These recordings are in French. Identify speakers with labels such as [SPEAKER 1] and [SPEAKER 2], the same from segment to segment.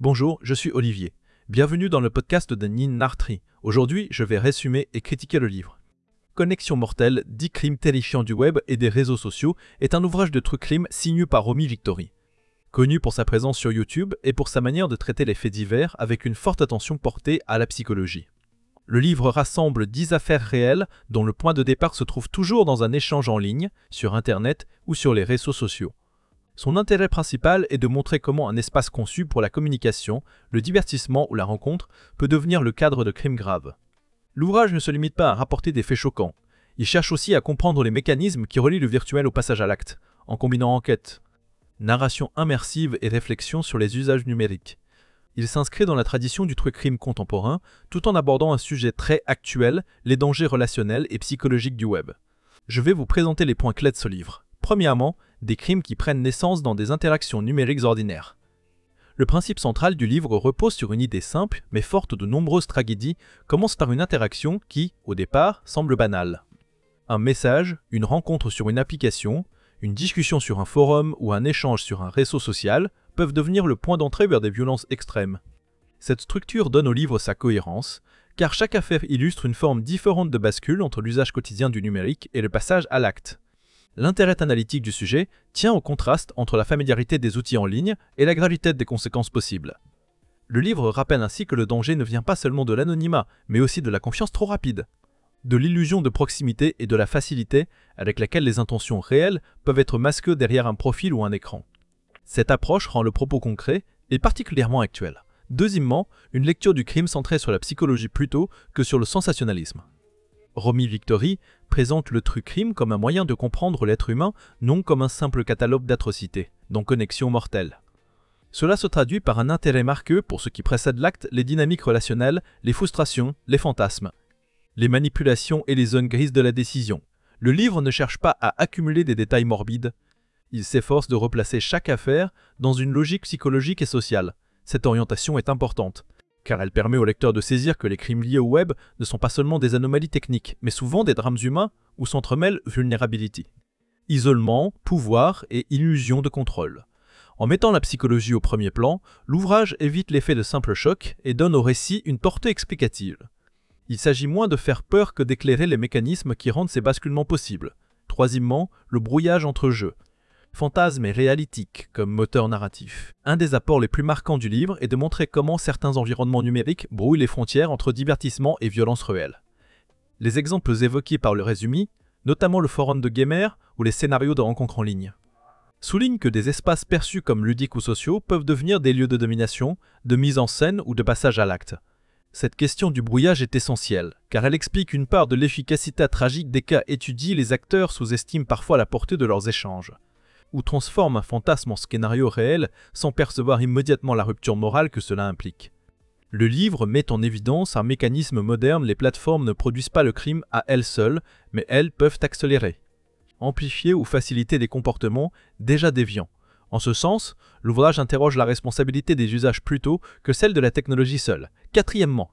[SPEAKER 1] Bonjour, je suis Olivier. Bienvenue dans le podcast de Nin Nartri. Aujourd'hui, je vais résumer et critiquer le livre. Connexion mortelle, 10 crimes terrifiants du web et des réseaux sociaux est un ouvrage de true crime signé par Romy Victory. Connu pour sa présence sur YouTube et pour sa manière de traiter les faits divers avec une forte attention portée à la psychologie. Le livre rassemble 10 affaires réelles dont le point de départ se trouve toujours dans un échange en ligne, sur Internet ou sur les réseaux sociaux. Son intérêt principal est de montrer comment un espace conçu pour la communication, le divertissement ou la rencontre peut devenir le cadre de crimes graves. L'ouvrage ne se limite pas à rapporter des faits choquants. Il cherche aussi à comprendre les mécanismes qui relient le virtuel au passage à l'acte, en combinant enquête, narration immersive et réflexion sur les usages numériques. Il s'inscrit dans la tradition du true crime contemporain, tout en abordant un sujet très actuel, les dangers relationnels et psychologiques du web. Je vais vous présenter les points clés de ce livre. Premièrement, des crimes qui prennent naissance dans des interactions numériques ordinaires. Le principe central du livre repose sur une idée simple, mais forte de nombreuses tragédies, commence par une interaction qui, au départ, semble banale. Un message, une rencontre sur une application, une discussion sur un forum ou un échange sur un réseau social peuvent devenir le point d'entrée vers des violences extrêmes. Cette structure donne au livre sa cohérence, car chaque affaire illustre une forme différente de bascule entre l'usage quotidien du numérique et le passage à l'acte. L'intérêt analytique du sujet tient au contraste entre la familiarité des outils en ligne et la gravité des conséquences possibles. Le livre rappelle ainsi que le danger ne vient pas seulement de l'anonymat, mais aussi de la confiance trop rapide, de l'illusion de proximité et de la facilité avec laquelle les intentions réelles peuvent être masquées derrière un profil ou un écran. Cette approche rend le propos concret et particulièrement actuel. Deuxièmement, une lecture du crime centrée sur la psychologie plutôt que sur le sensationnalisme. Romy Victory présente le true crime comme un moyen de comprendre l'être humain, non comme un simple catalogue d'atrocités, dont connexion mortelle. Cela se traduit par un intérêt marqué pour ce qui précède l'acte, les dynamiques relationnelles, les frustrations, les fantasmes, les manipulations et les zones grises de la décision. Le livre ne cherche pas à accumuler des détails morbides. Il s'efforce de replacer chaque affaire dans une logique psychologique et sociale. Cette orientation est importante, car elle permet au lecteur de saisir que les crimes liés au web ne sont pas seulement des anomalies techniques, mais souvent des drames humains où s'entremêlent vulnérabilité, isolement, pouvoir et illusion de contrôle. En mettant la psychologie au premier plan, l'ouvrage évite l'effet de simple choc et donne au récit une portée explicative. Il s'agit moins de faire peur que d'éclairer les mécanismes qui rendent ces basculements possibles. Troisièmement, le brouillage entre jeux. Fantasme et réalitique comme moteur narratif. Un des apports les plus marquants du livre est de montrer comment certains environnements numériques brouillent les frontières entre divertissement et violence réelle. Les exemples évoqués par le résumé, notamment le forum de gamers ou les scénarios de rencontres en ligne, soulignent que des espaces perçus comme ludiques ou sociaux peuvent devenir des lieux de domination, de mise en scène ou de passage à l'acte. Cette question du brouillage est essentielle, car elle explique une part de l'efficacité tragique des cas étudiés. Les acteurs sous-estiment parfois la portée de leurs échanges, ou transforment un fantasme en scénario réel sans percevoir immédiatement la rupture morale que cela implique. Le livre met en évidence un mécanisme moderne. Les plateformes ne produisent pas le crime à elles seules, mais elles peuvent accélérer, amplifier ou faciliter des comportements déjà déviants. En ce sens, l'ouvrage interroge la responsabilité des usages plutôt que celle de la technologie seule. Quatrièmement,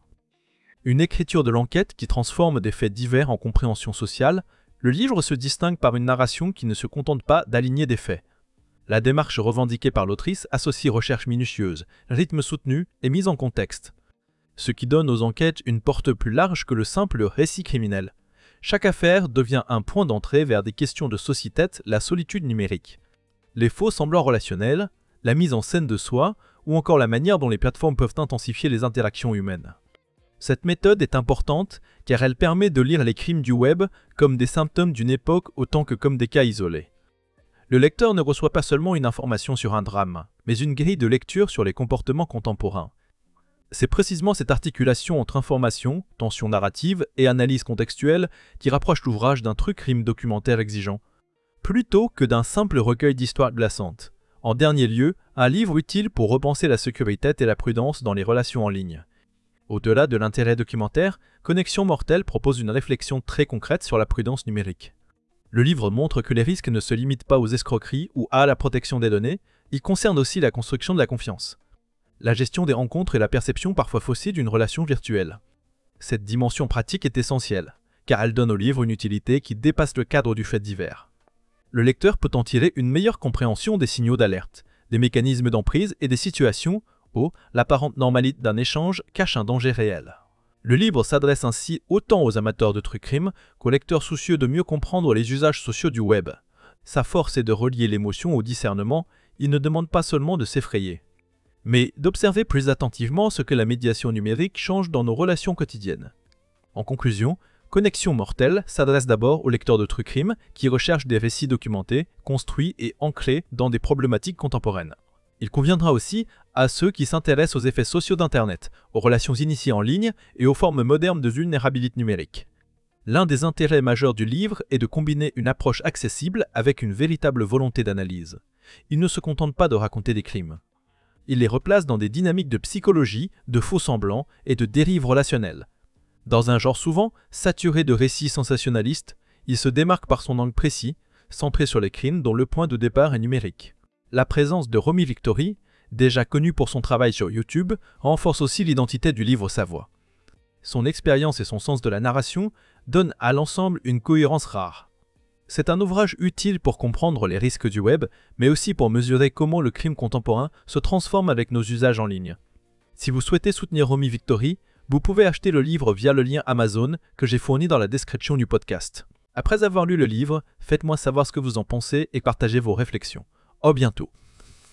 [SPEAKER 1] une écriture de l'enquête qui transforme des faits divers en compréhension sociale. Le livre se distingue par une narration qui ne se contente pas d'aligner des faits. La démarche revendiquée par l'autrice associe recherche minutieuse, rythme soutenu et mise en contexte, ce qui donne aux enquêtes une portée plus large que le simple récit criminel. Chaque affaire devient un point d'entrée vers des questions de société, la solitude numérique, les faux semblants relationnels, la mise en scène de soi ou encore la manière dont les plateformes peuvent intensifier les interactions humaines. Cette méthode est importante car elle permet de lire les crimes du web comme des symptômes d'une époque autant que comme des cas isolés. Le lecteur ne reçoit pas seulement une information sur un drame, mais une grille de lecture sur les comportements contemporains. C'est précisément cette articulation entre information, tension narrative et analyse contextuelle qui rapproche l'ouvrage d'un true crime documentaire exigeant, plutôt que d'un simple recueil d'histoires glaçantes. En dernier lieu, un livre utile pour repenser la sécurité et la prudence dans les relations en ligne. Au-delà de l'intérêt documentaire, Connexion mortelle propose une réflexion très concrète sur la prudence numérique. Le livre montre que les risques ne se limitent pas aux escroqueries ou à la protection des données, ils concernent aussi la construction de la confiance, la gestion des rencontres et la perception parfois faussée d'une relation virtuelle. Cette dimension pratique est essentielle, car elle donne au livre une utilité qui dépasse le cadre du fait divers. Le lecteur peut en tirer une meilleure compréhension des signaux d'alerte, des mécanismes d'emprise et des situations Oh, l'apparente normalité d'un échange cache un danger réel. Le livre s'adresse ainsi autant aux amateurs de true crime qu'aux lecteurs soucieux de mieux comprendre les usages sociaux du web. Sa force est de relier l'émotion au discernement, il ne demande pas seulement de s'effrayer, mais d'observer plus attentivement ce que la médiation numérique change dans nos relations quotidiennes. En conclusion, Connexion mortelle s'adresse d'abord aux lecteurs de true crime qui recherchent des récits documentés, construits et ancrés dans des problématiques contemporaines. Il conviendra aussi à ceux qui s'intéressent aux effets sociaux d'Internet, aux relations initiées en ligne et aux formes modernes de vulnérabilité numérique. L'un des intérêts majeurs du livre est de combiner une approche accessible avec une véritable volonté d'analyse. Il ne se contente pas de raconter des crimes. Il les replace dans des dynamiques de psychologie, de faux-semblants et de dérives relationnelles. Dans un genre souvent saturé de récits sensationnalistes, il se démarque par son angle précis, centré sur les crimes dont le point de départ est numérique. La présence de Romy Victory, déjà connue pour son travail sur YouTube, renforce aussi l'identité du livre Sa Voix. Son expérience et son sens de la narration donnent à l'ensemble une cohérence rare. C'est un ouvrage utile pour comprendre les risques du web, mais aussi pour mesurer comment le crime contemporain se transforme avec nos usages en ligne. Si vous souhaitez soutenir Romy Victory, vous pouvez acheter le livre via le lien Amazon que j'ai fourni dans la description du podcast. Après avoir lu le livre, faites-moi savoir ce que vous en pensez et partagez vos réflexions. À bientôt.